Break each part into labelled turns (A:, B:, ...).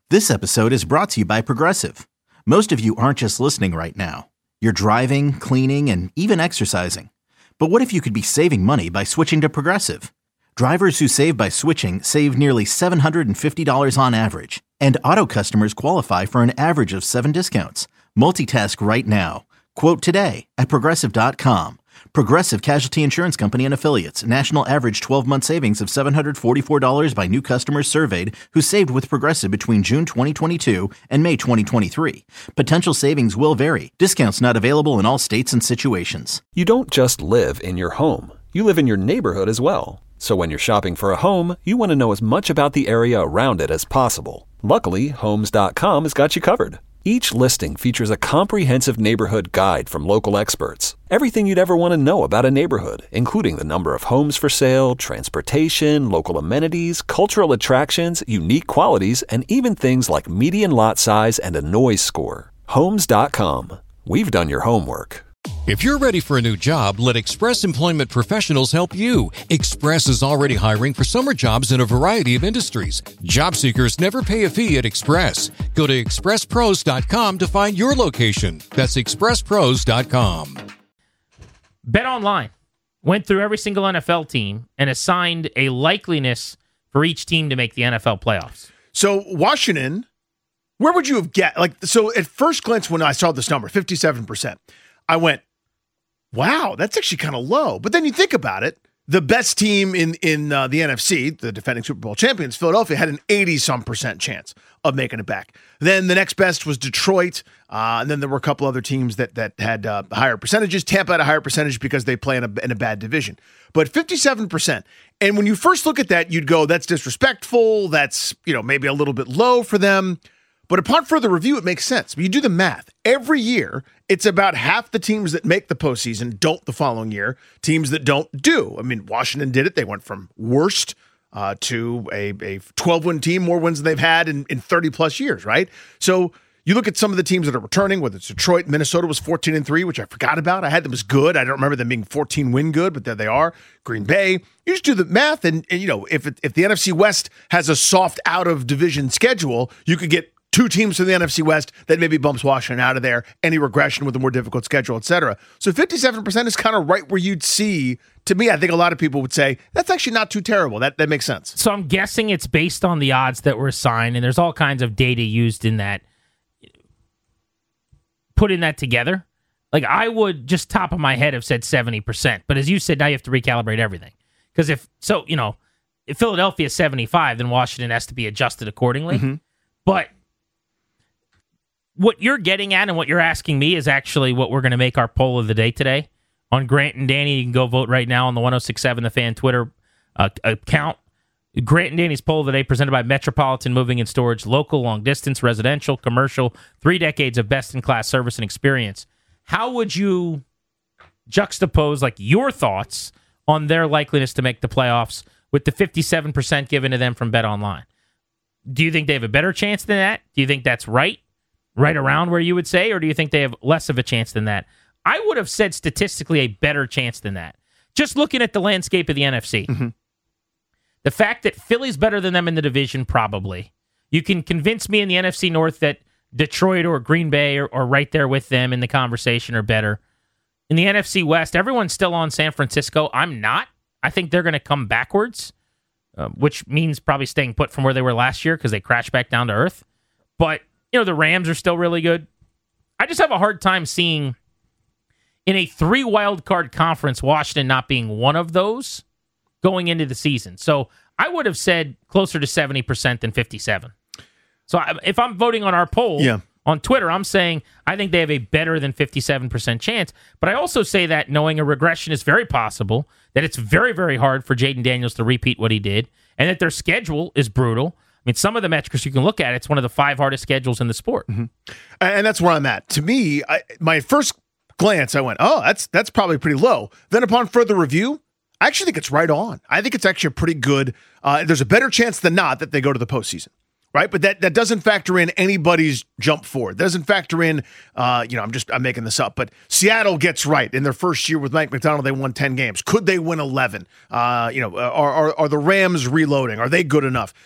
A: This episode is brought to you by Progressive. Most of you aren't just listening right now. You're driving, cleaning, and even exercising. But what if you could be saving money by switching to Progressive? Drivers who save by switching save nearly $750 on average. And auto customers qualify for an average of 7 discounts. Multitask right now. Quote today at Progressive.com. Progressive Casualty Insurance Company and Affiliates. National average 12-month savings of $744 by new customers surveyed who saved with Progressive between June 2022 and May 2023. Potential savings will vary. Discounts not available in all states and situations.
B: You don't just live in your home. You live in your neighborhood as well. So when you're shopping for a home, you want to know as much about the area around it as possible. Luckily, Homes.com has got you covered. Each listing features a comprehensive neighborhood guide from local experts. Everything you'd ever want to know about a neighborhood, including the number of homes for sale, transportation, local amenities, cultural attractions, unique qualities, and even things like median lot size and a noise score. Homes.com. We've done your homework.
C: If you're ready for a new job, let Express Employment Professionals help you. Express is already hiring for summer jobs in a variety of industries. Job seekers never pay a fee at Express. Go to expresspros.com to find your location. That's expresspros.com.
D: BetOnline went through every single NFL team and assigned a likeliness for each team to make the NFL playoffs.
E: So Washington, where would you have so at first glance when I saw this number, 57%, I went, wow, that's actually kind of low. But then you think about it, the best team in the NFC, the defending Super Bowl champions, Philadelphia, had an 80-some% chance of making it back. Then the next best was Detroit, and then there were a couple other teams that had higher percentages. Tampa had a higher percentage because they play in a bad division. But 57%. And when you first look at that, you'd go, that's disrespectful. That's maybe a little bit low for them. But upon further review, it makes sense. You do the math. Every year, it's about half the teams that make the postseason don't the following year. Teams that don't do. I mean, Washington did it. They went from worst to a 12-win team, more wins than they've had in 30-plus years, right? So you look at some of the teams that are returning, whether it's Detroit, Minnesota was 14-3, which I forgot about. I had them as good. I don't remember them being 14-win good, but there they are. Green Bay. You just do the math, and if the NFC West has a soft out-of-division schedule, you could get 2 teams from the NFC West that maybe bumps Washington out of there, any regression with a more difficult schedule, et cetera. So 57% is kind of right where you'd see, to me, I think a lot of people would say, that's actually not too terrible. That makes sense.
D: So I'm guessing it's based on the odds that were assigned, and there's all kinds of data used in that, putting that together. Like, I would, just top of my head, have said 70%. But as you said, now you have to recalibrate everything. Because if Philadelphia is 75, then Washington has to be adjusted accordingly. Mm-hmm. But what you're getting at and what you're asking me is actually what we're going to make our poll of the day today. On Grant and Danny, you can go vote right now on the 1067 The Fan Twitter account. Grant and Danny's poll of the day presented by Metropolitan Moving and Storage, local, long distance, residential, commercial, 3 decades of best-in-class service and experience. How would you juxtapose your thoughts on their likeliness to make the playoffs with the 57% given to them from BetOnline? Do you think they have a better chance than that? Do you think that's right around where you would say, or do you think they have less of a chance than that? I would have said statistically a better chance than that. Just looking at the landscape of the NFC. Mm-hmm. The fact that Philly's better than them in the division, probably. You can convince me in the NFC North that Detroit or Green Bay are right there with them in the conversation are better. In the NFC West, everyone's still on San Francisco. I'm not. I think they're going to come backwards, which means probably staying put from where they were last year because they crashed back down to earth. But the Rams are still really good. I just have a hard time seeing in a 3 wild card conference, Washington not being one of those going into the season. So I would have said closer to 70% than 57%. So if I'm voting on our poll on Twitter, I'm saying I think they have a better than 57% chance. But I also say that knowing a regression is very possible, that it's very, very hard for Jaden Daniels to repeat what he did, and that their schedule is brutal. I mean, some of the metrics you can look at, it's one of the 5 hardest schedules in the sport.
E: Mm-hmm. And that's where I'm at. To me, my first glance, I went, oh, that's probably pretty low. Then upon further review, I actually think it's right on. I think it's actually a pretty good, there's a better chance than not that they go to the postseason. Right, but that doesn't factor in anybody's jump forward. That doesn't factor in, I'm making this up, but Seattle gets right in their first year with Mike McDonald. They won 10 games. Could they win 11? Are the Rams reloading? Are they good enough?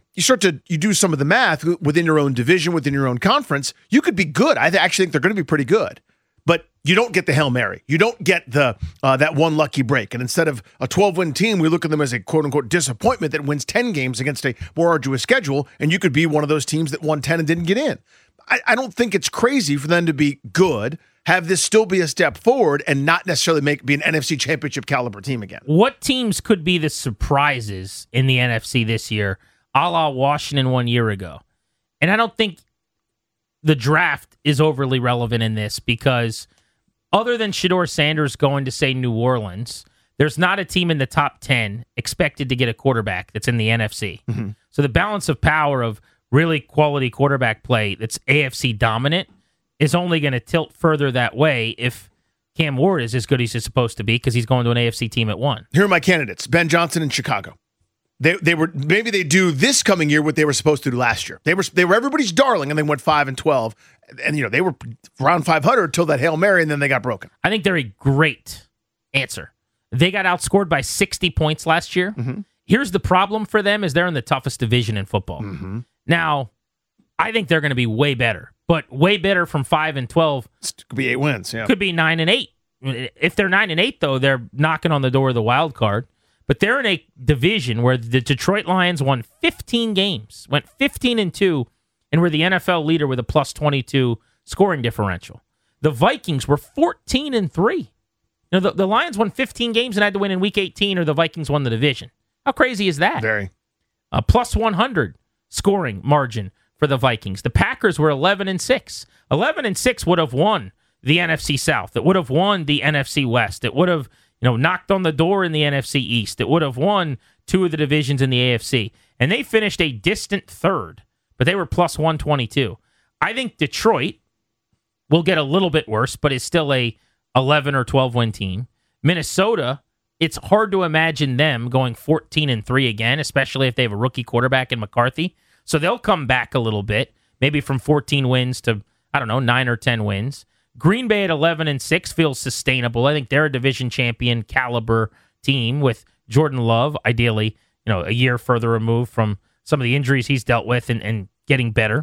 E: you do some of the math within your own division, within your own conference, you could be good. I actually think they're going to be pretty good. But you don't get the Hail Mary. You don't get the that one lucky break. And instead of a 12-win team, we look at them as a quote-unquote disappointment that wins 10 games against a more arduous schedule, and you could be one of those teams that won 10 and didn't get in. I don't think it's crazy for them to be good, have this still be a step forward, and not necessarily be an NFC Championship caliber team again.
D: What teams could be the surprises in the NFC this year, a la Washington 1 year ago? And I don't think the draft is overly relevant in this because other than Shedeur Sanders going to, say, New Orleans, there's not a team in the top 10 expected to get a quarterback that's in the NFC. Mm-hmm. So the balance of power of really quality quarterback play that's AFC dominant is only going to tilt further that way if Cam Ward is as good as he's supposed to be because he's going to an AFC team at 1.
E: Here are my candidates. Ben Johnson in Chicago. They were maybe they do this coming year what they were supposed to do last year. They were everybody's darling, and they went 5-12, and they were around 500 until that Hail Mary, and then they got broken.
D: I think they're a great answer. They got outscored by 60 points last year. Mm-hmm. Here's the problem for them: is they're in the toughest division in football. Mm-hmm. Now, I think they're going to be way better, but way better from 5-12.
E: Could be 8 wins. Yeah,
D: could be 9-8. If they're 9-8, though, they're knocking on the door of the wild card. But they're in a division where the Detroit Lions won 15 games, went 15-2, and were the NFL leader with a plus 22 scoring differential. The Vikings were 14-3. The Lions won 15 games and had to win in Week 18, or the Vikings won the division. How crazy is that?
E: Very.
D: A plus 100 scoring margin for the Vikings. The Packers were 11-6. 11-6 would have won the NFC South. It would have won the NFC West. It would have knocked on the door in the NFC East. It would have won 2 of the divisions in the AFC. And they finished a distant third, but they were plus 122. I think Detroit will get a little bit worse, but is still a 11 or 12 win team. Minnesota, it's hard to imagine them going 14-3 again, especially if they have a rookie quarterback in McCarthy. So they'll come back a little bit, maybe from 14 wins to, 9 or 10 wins. Green Bay at 11-6 feels sustainable. I think they're a division champion caliber team with Jordan Love, ideally, a year further removed from some of the injuries he's dealt with and getting better.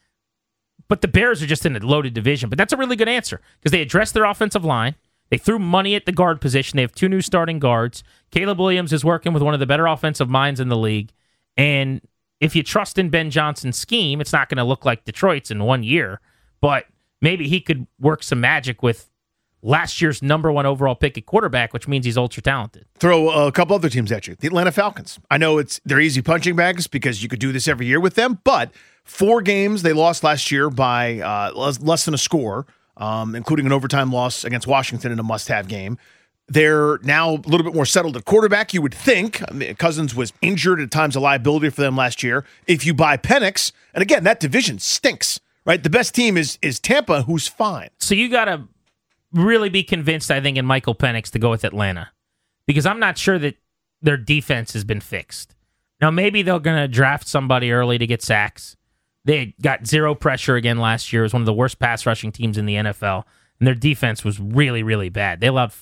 D: But the Bears are just in a loaded division. But that's a really good answer because they addressed their offensive line. They threw money at the guard position. They have 2 new starting guards. Caleb Williams is working with one of the better offensive minds in the league. And if you trust in Ben Johnson's scheme, it's not going to look like Detroit's in 1 year. But maybe he could work some magic with last year's number 1 overall pick at quarterback, which means he's ultra talented.
E: Throw a couple other teams at you. The Atlanta Falcons. I know they're easy punching bags because you could do this every year with them, but 4 games they lost last year by less than a score, including an overtime loss against Washington in a must-have game. They're now a little bit more settled at quarterback, you would think. Cousins was injured, at times a liability for them last year. If you buy Penix, and again, that division stinks. Right, the best team is Tampa, who's fine.
D: So you got to really be convinced, I think, in Michael Penix to go with Atlanta, because I'm not sure that their defense has been fixed. Now, maybe they're going to draft somebody early to get sacks. They got 0 pressure again last year. It was one of the worst pass rushing teams in the NFL, and their defense was really, really bad. They allowed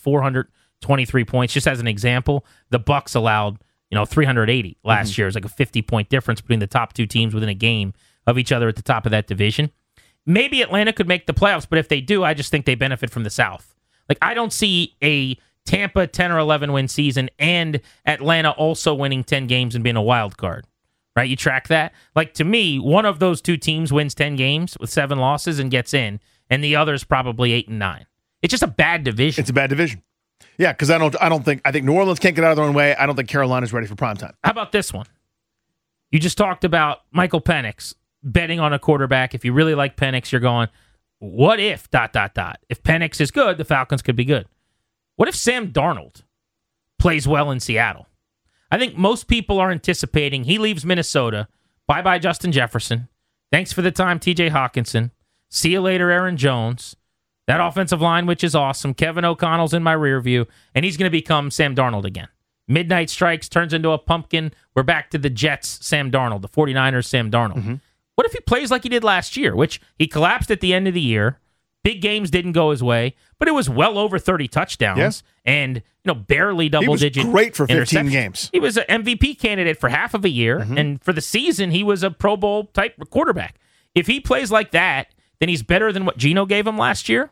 D: 423 points. Just as an example, the Bucs allowed 380 last year. It was like a 50-point difference between the top 2 teams within a game of each other at the top of that division. Maybe Atlanta could make the playoffs, but if they do, I just think they benefit from the South. Like, I don't see a Tampa 10 or 11 win season and Atlanta also winning 10 games and being a wild card. Right? You track that? Like, to me, one of those 2 teams wins 10 games with 7 losses and gets in, and the other's probably 8-9. It's just a bad division.
E: It's a bad division. Yeah, because I think New Orleans can't get out of their own way. I don't think Carolina's ready for primetime.
D: How about this one? You just talked about Michael Penix betting on a quarterback. If you really like Penix, you're going, what if ... If Penix is good, the Falcons could be good. What if Sam Darnold plays well in Seattle? I think most people are anticipating he leaves Minnesota. Bye-bye, Justin Jefferson. Thanks for the time, TJ Hawkinson. See you later, Aaron Jones. That offensive line, which is awesome. Kevin O'Connell's in my rear view, and he's going to become Sam Darnold again. Midnight strikes, turns into a pumpkin. We're back to the Jets, Sam Darnold, the 49ers, Sam Darnold. Mm-hmm. What if he plays like he did last year, which he collapsed at the end of the year, Big games didn't go his way, but it was well over 30 touchdowns and barely double-digit.
E: He was great for 15 games.
D: He was an MVP candidate for half of a year, and for the season, he was a Pro Bowl-type quarterback. If he plays like that, then he's better than what Geno gave him last year.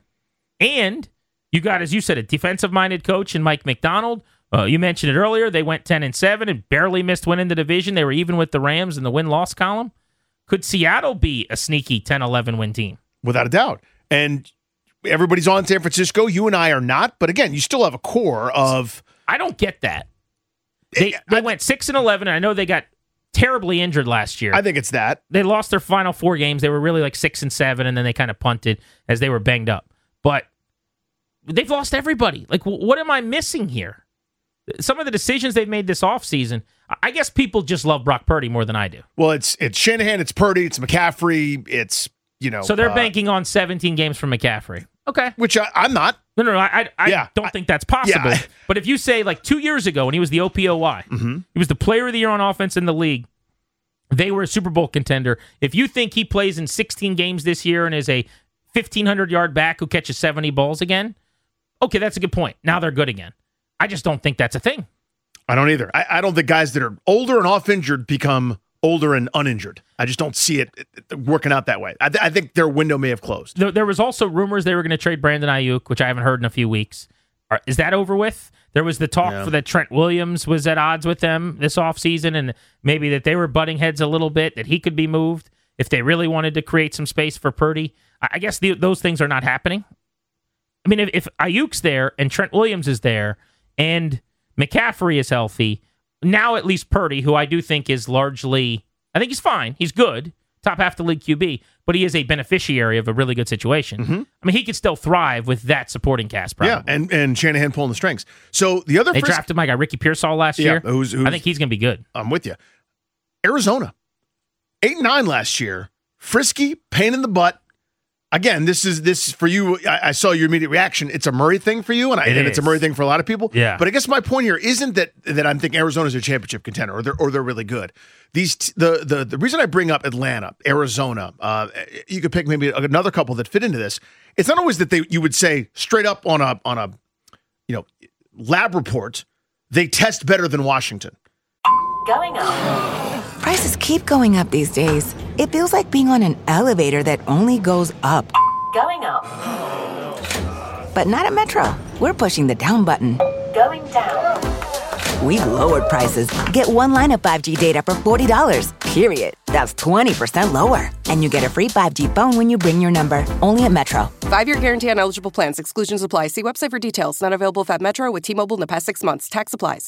D: And you got, as you said, a defensive-minded coach in Mike McDonald. You mentioned it earlier. They went 10-7 and barely missed winning the division. They were even with the Rams in the win-loss column. Could Seattle be a sneaky 10-11 win team?
E: Without a doubt. And everybody's on San Francisco. You and I are not. But again, you still have a core of...
D: I don't get that. They went 6-11, and I know they got terribly injured last year.
E: I think it's that.
D: They lost their final 4 games. They were really like 6-7, and then they kind of punted as they were banged up. But they've lost everybody. Like, what am I missing here? Some of the decisions they've made this offseason, I guess people just love Brock Purdy more than I do.
E: Well, it's Shanahan, it's Purdy, it's McCaffrey, it's,
D: So they're banking on 17 games from McCaffrey. Okay.
E: Which I'm not.
D: No, I don't think that's possible. But if you say, like, 2 years ago when he was the OPOY, he was the player of the year on offense in the league, they were a Super Bowl contender. If you think he plays in 16 games this year and is a 1,500-yard back who catches 70 balls again, okay, that's a good point. Now they're good again. I just don't think that's a thing.
E: I don't either. I don't think guys that are older and off-injured become older and uninjured. I just don't see it working out that way. I think their window may have closed.
D: There was also rumors they were going to trade Brandon Ayuk, which I haven't heard in a few weeks. Is that over with? There was the talk for that Trent Williams was at odds with them this offseason, and maybe that they were butting heads a little bit, that he could be moved if they really wanted to create some space for Purdy. I guess those things are not happening. I mean, if Ayuk's there and Trent Williams is there and McCaffrey is healthy, now at least Purdy, who I do think is largely, I think he's fine. He's good. Top half the league QB, but he is a beneficiary of a really good situation. I mean, he could still thrive with that supporting cast, probably.
E: Yeah, and Shanahan pulling the strings. So the other...
D: They drafted my guy, Ricky Pearsall, last year.
E: Who's,
D: I think he's going to be good.
E: I'm with you. Arizona, 8-9 last year. Frisky, pain in the butt. Again, this for you. I saw your immediate reaction. It's a Murray thing for you, and it's a Murray thing for a lot of people.
D: Yeah.
E: But I guess my point here isn't that I'm thinking Arizona's a championship contender or they're really good. The reason I bring up Atlanta, Arizona, you could pick maybe another couple that fit into this. It's not always that you would say straight up on a lab report they test better than Washington.
F: Going up. Prices keep going up these days. It feels like being on an elevator that only goes up. Going up. But not at Metro. We're pushing the down button. Going down. We've lowered prices. Get one line of 5G data for $40, period. That's 20% lower. And you get a free 5G phone when you bring your number. Only at Metro.
G: 5-year guarantee on eligible plans. Exclusions apply. See website for details. Not available at Metro with T-Mobile in the past 6 months. Tax applies.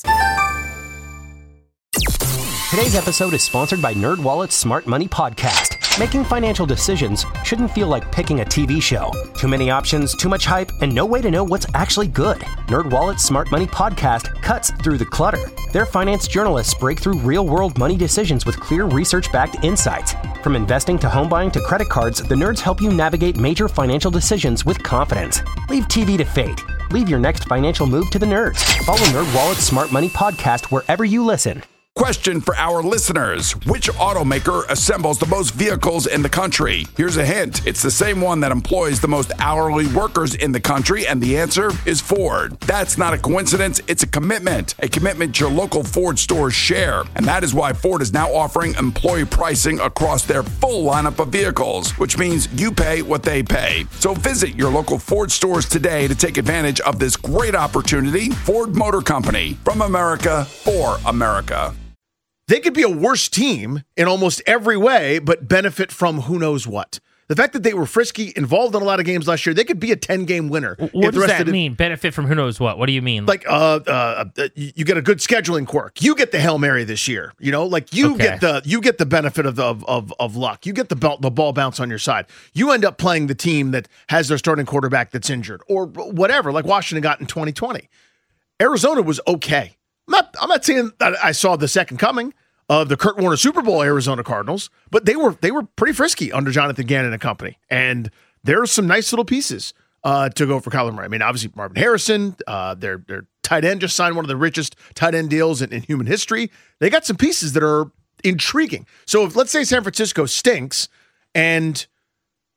H: Today's episode is sponsored by NerdWallet's Smart Money Podcast. Making financial decisions shouldn't feel like picking a TV show. Too many options, too much hype, and no way to know what's actually good. NerdWallet's Smart Money Podcast cuts through the clutter. Their finance journalists break through real-world money decisions with clear research-backed insights. From investing to home buying to credit cards, the nerds help you navigate major financial decisions with confidence. Leave TV to fate. Leave your next financial move to the nerds. Follow NerdWallet's Smart Money Podcast wherever you listen.
I: Question for our listeners. Which automaker assembles the most vehicles in the country? Here's a hint. It's the same one that employs the most hourly workers in the country, and the answer is Ford. That's not a coincidence. It's a commitment your local Ford stores share. And that is why Ford is now offering employee pricing across their full lineup of vehicles, which means you pay what they pay. So visit your local Ford stores today to take advantage of this great opportunity. Ford Motor Company, from America for America.
E: They could be a worse team in almost every way, but benefit from who knows what. The fact that they were frisky, involved in a lot of games last year, they could be a 10-game winner.
D: What does that mean? Benefit from who knows what? What do you mean?
E: Like, you get a good scheduling quirk. You get the Hail Mary this year. You get the benefit of luck. You get the ball bounce on your side. You end up playing the team that has their starting quarterback that's injured or whatever, like Washington got in 2020. Arizona was okay. I'm not saying that I saw the second coming of the Kurt Warner Super Bowl Arizona Cardinals, but they were pretty frisky under Jonathan Gannon and company. And there's some nice little pieces to go for Kyler Murray. I mean, obviously Marvin Harrison, their tight end just signed one of the richest tight end deals in human history. They got some pieces that are intriguing. So if, let's say, San Francisco stinks and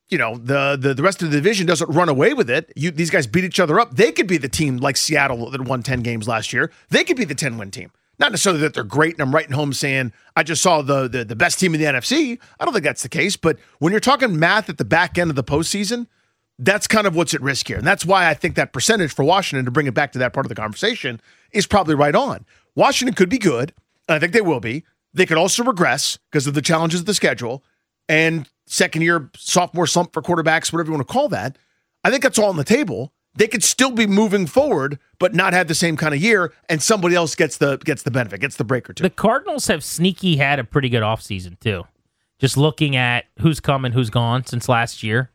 E: the rest of the division doesn't run away with it, these guys beat each other up, they could be the team like Seattle that won 10 games last year. They could be the 10-win team. Not necessarily that they're great, and I'm writing home saying, I just saw the best team in the NFC. I don't think that's the case, but when you're talking math at the back end of the postseason, that's kind of what's at risk here. And that's why I think that percentage for Washington, to bring it back to that part of the conversation, is probably right on. Washington could be good, and I think they will be. They could also regress because of the challenges of the schedule and second-year sophomore slump for quarterbacks, whatever you want to call that. I think that's all on the table. They could still be moving forward, but not have the same kind of year, and somebody else gets the benefit, gets the break or two.
D: The Cardinals have sneaky had a pretty good offseason, too. Just looking at who's come and who's gone since last year.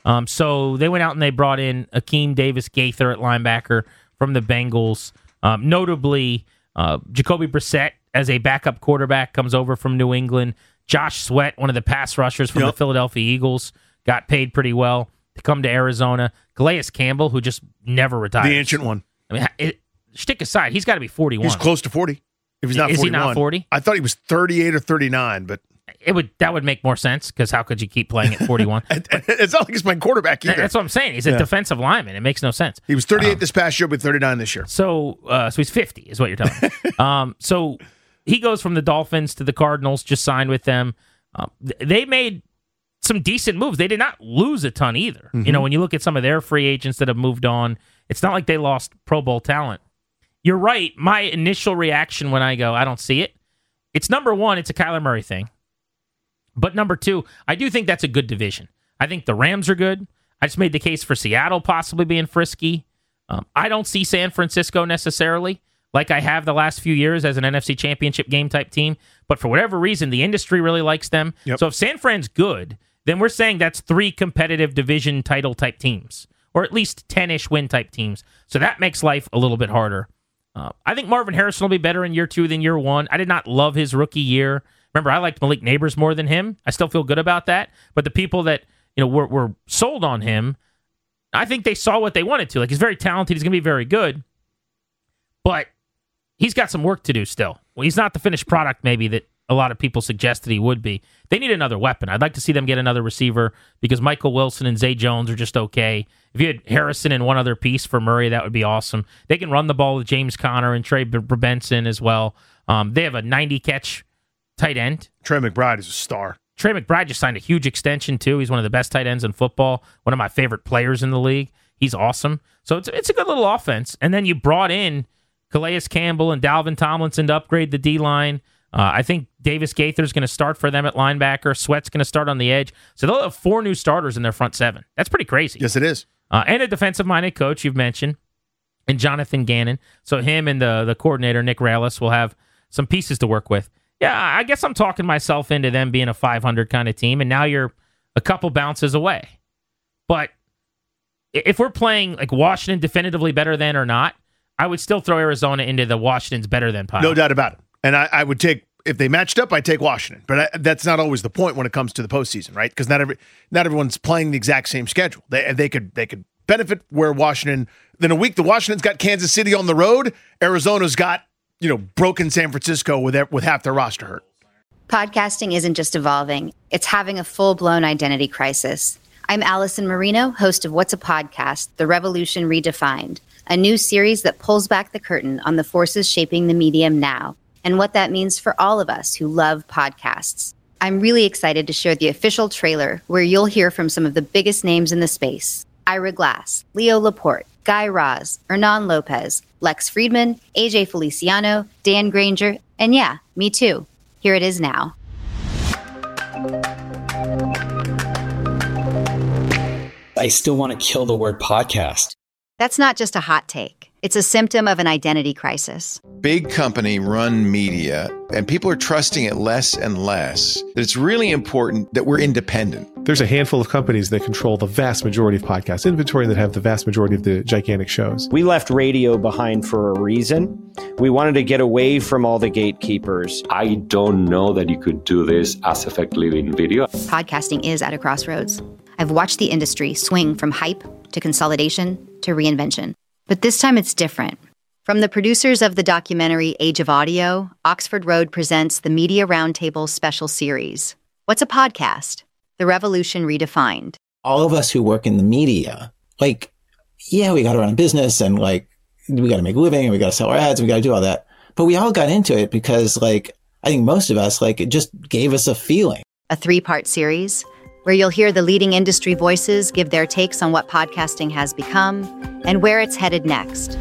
D: So they went out and they brought in Akeem Davis-Gaither at linebacker from the Bengals. Notably, Jacoby Brissett as a backup quarterback comes over from New England. Josh Sweat, one of the pass rushers from the Philadelphia Eagles, got paid pretty well to come to Arizona. Calais Campbell, who just never retired.
E: The ancient one.
D: I mean, shtick aside, he's got to be 41.
E: He's close to 40. If he's not 41.
D: Is he not 40?
E: I thought he was 38 or 39, but...
D: That would make more sense, because how could you keep playing at 41?
E: It's not like he's playing quarterback either.
D: That's what I'm saying. He's a defensive lineman. It makes no sense.
E: He was 38 this past year, but 39 this year.
D: So he's 50 is what you're telling me. So he goes from the Dolphins to the Cardinals, just signed with them. They made some decent moves. They did not lose a ton either.
E: Mm-hmm.
D: When you look at some of their free agents that have moved on, it's not like they lost Pro Bowl talent. You're right. My initial reaction when I go, I don't see it. It's number one, it's a Kyler Murray thing. But number two, I do think that's a good division. I think the Rams are good. I just made the case for Seattle possibly being frisky. I don't see San Francisco necessarily like I have the last few years as an NFC Championship game type team. But for whatever reason, the industry really likes them. Yep. So if San Fran's good, then we're saying that's 3 competitive division title type teams, or at least 10-ish win type teams. So that makes life a little bit harder. I think Marvin Harrison will be better in year 2 than year 1. I did not love his rookie year. Remember, I liked Malik Neighbors more than him. I still feel good about that. But the people that were sold on him, I think they saw what they wanted to. Like, he's very talented. He's going to be very good. But he's got some work to do still. Well, he's not the finished product maybe that a lot of people suggested he would be. They need another weapon. I'd like to see them get another receiver because Michael Wilson and Zay Jones are just okay. If you had Harrison and one other piece for Murray, that would be awesome. They can run the ball with James Conner and Trey Benson as well. They have a 90-catch tight end.
E: Trey McBride is a star.
D: Trey McBride just signed a huge extension, too. He's one of the best tight ends in football, one of my favorite players in the league. He's awesome. So it's a good little offense. And then you brought in Calais Campbell and Dalvin Tomlinson to upgrade the D-line. I think Davis Gaither's going to start for them at linebacker. Sweat's going to start on the edge. So they'll have 4 new starters in their front 7. That's pretty crazy.
E: Yes, it is.
D: And a defensive-minded coach you've mentioned, and Jonathan Gannon. So him and the coordinator, Nick Rallis, will have some pieces to work with. Yeah, I guess I'm talking myself into them being a 500 kind of team, and now you're a couple bounces away. But if we're playing like Washington definitively better than or not, I would still throw Arizona into the Washington's better than pile.
E: No doubt about it. And I would take, if they matched up, I'd take Washington. But that's not always the point when it comes to the postseason, right? Because not everyone's playing the exact same schedule. They could benefit where Washington, then a week the Washington's got Kansas City on the road, Arizona's got broken San Francisco with half their roster hurt.
J: Podcasting isn't just evolving. It's having a full-blown identity crisis. I'm Allison Marino, host of What's a Podcast? The Revolution Redefined, a new series that pulls back the curtain on the forces shaping the medium now and what that means for all of us who love podcasts. I'm really excited to share the official trailer where you'll hear from some of the biggest names in the space. Ira Glass, Leo Laporte, Guy Raz, Hernan Lopez, Lex Friedman, AJ Feliciano, Dan Granger, and yeah, me too. Here it is now.
K: I still want to kill the word podcast.
J: That's not just a hot take. It's a symptom of an identity crisis.
L: Big company run media, and people are trusting it less and less. It's really important that we're independent.
M: There's a handful of companies that control the vast majority of podcast inventory that have the vast majority of the gigantic shows.
N: We left radio behind for a reason. We wanted to get away from all the gatekeepers.
O: I don't know that you could do this as effectively in video.
J: Podcasting is at a crossroads. I've watched the industry swing from hype to consolidation to reinvention. But this time it's different. From the producers of the documentary Age of Audio, Oxford Road presents the Media Roundtable special series. What's a podcast? The Revolution Redefined.
P: all of us who work in the media, like, yeah, we got to run a business and like, we got to make a living and we got to sell our ads and we got to do all that. But we all got into it because like, I think most of us, like, it just gave us a feeling.
J: A 3-part series where you'll hear the leading industry voices give their takes on what podcasting has become and where it's headed next.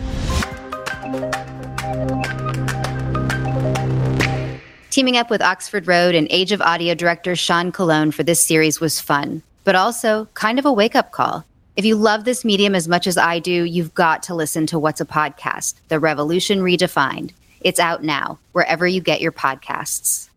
J: Teaming up with Oxford Road and Age of Audio director Sean Colon for this series was fun, but also kind of a wake-up call. If you love this medium as much as I do, you've got to listen to What's a Podcast? The Revolution Redefined. It's out now, wherever you get your podcasts.